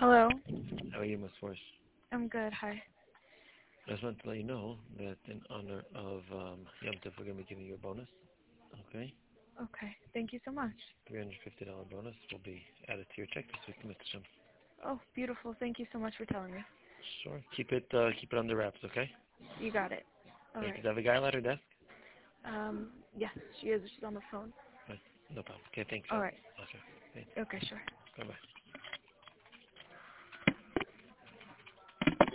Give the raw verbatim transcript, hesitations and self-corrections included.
Hello. How are you, Miss Force? I'm good. Hi. I just wanted to let you know that in honor of um, Yom Tov, we're going to be giving you a bonus. Okay? Okay. Thank you so much. three hundred fifty dollars bonus will be added to your check this week, Mister Shem. Oh, beautiful. Thank you so much for telling me. Sure. Keep it uh, keep it under wraps, okay? You got it. All Thank right. you. Does have a guy at her desk? Um, yes, she is. She's on the phone. Right. No problem. Okay, thanks. All Al. right. Okay. Thanks. Okay, sure. Bye-bye.